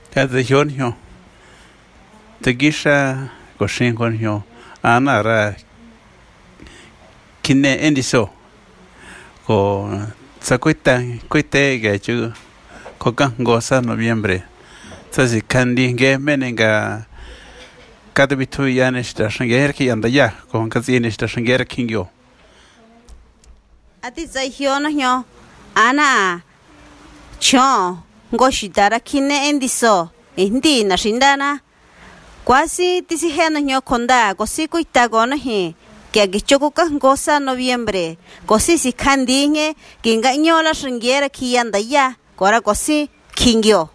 Cada junio, te guisa cochin junio, ana ra kine endiso, ko cuite gachu, ko kan goza noviembre, entonces kandi ge menenga cada bitu ya nesta shanger ki anda ya, con casi nesta shanger kingyo. Ati zaihiono hyo, ana chon. Ngoshitara kine endiso hindi na shindana kwasi tisiheno nyo konda kosi kuitago no hi que agichoko ka goza noviembre kosi si kandinge kinga nyola shingiera kiyanda ya kora kosi kingyo.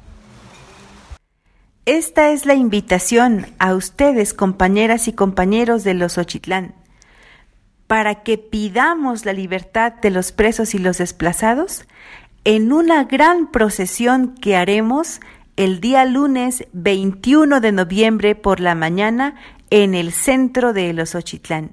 Esta es la invitación a ustedes, compañeras y compañeros de los Xochitlán, para que pidamos la libertad de los presos y los desplazados en una gran procesión que haremos el día lunes 21 de noviembre por la mañana en el centro de los Xochitlán.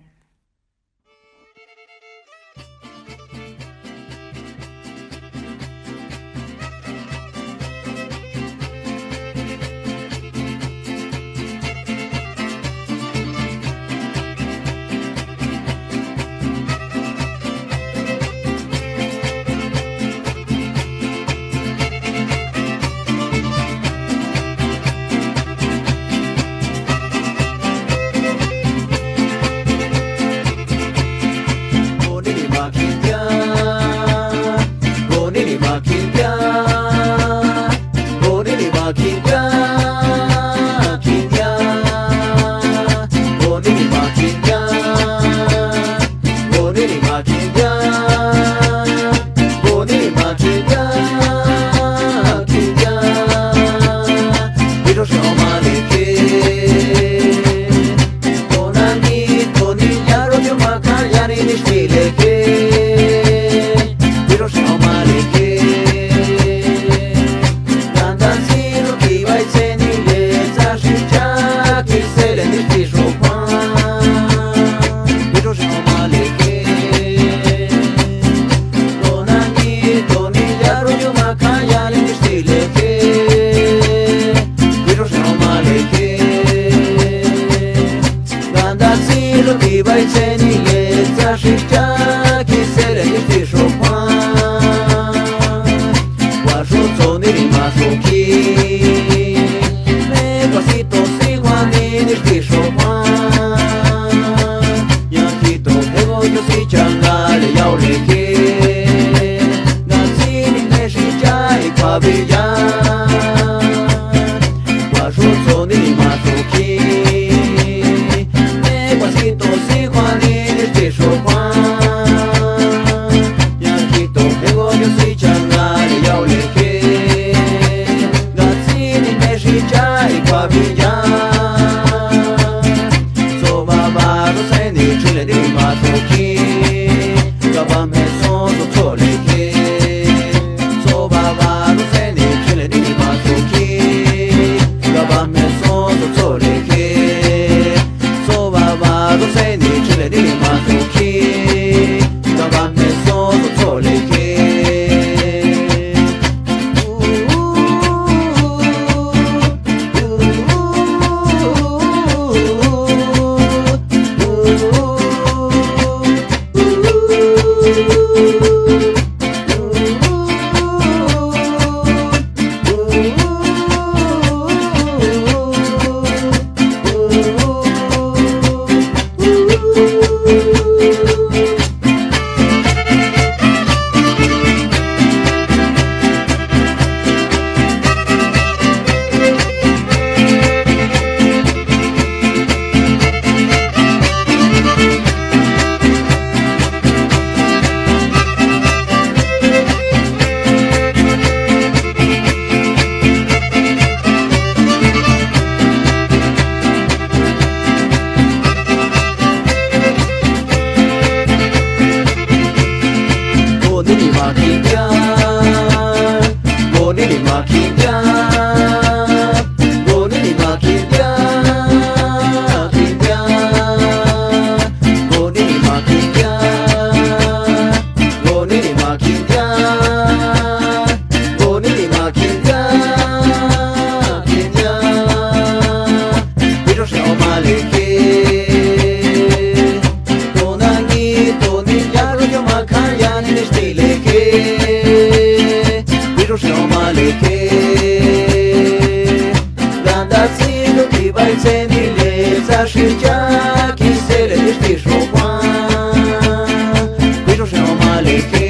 shija kisele dishti shokwa Kujo shao maleke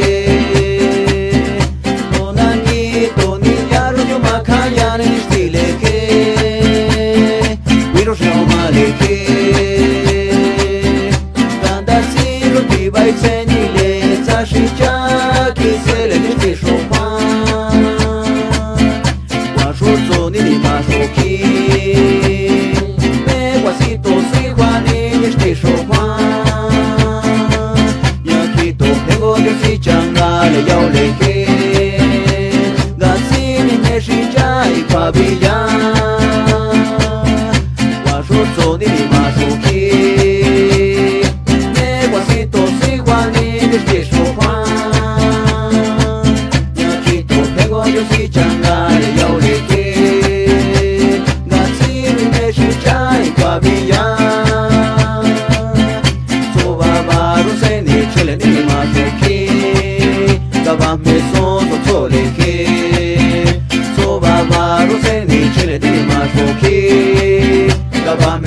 Nonangi toni yaro yo makaya dishti leke Kujo shao maleke Ganda siro tibai tsenile Tsa shija kisele dishti shokwa Washo zoni ni mashoki le yao le ke ga sin ne shi jai pa bi ya wa shu zo ni ma shu ki ne wa si to si wa ni de shi shu hua ya ki to pe go yo si chang ga le yao le ke ga sin ne shi jai pa bi ya so ba ba ru se ni chele ni ma shu ki Gaba me sono sole che So va ro se ni chele di ma shoki Gaba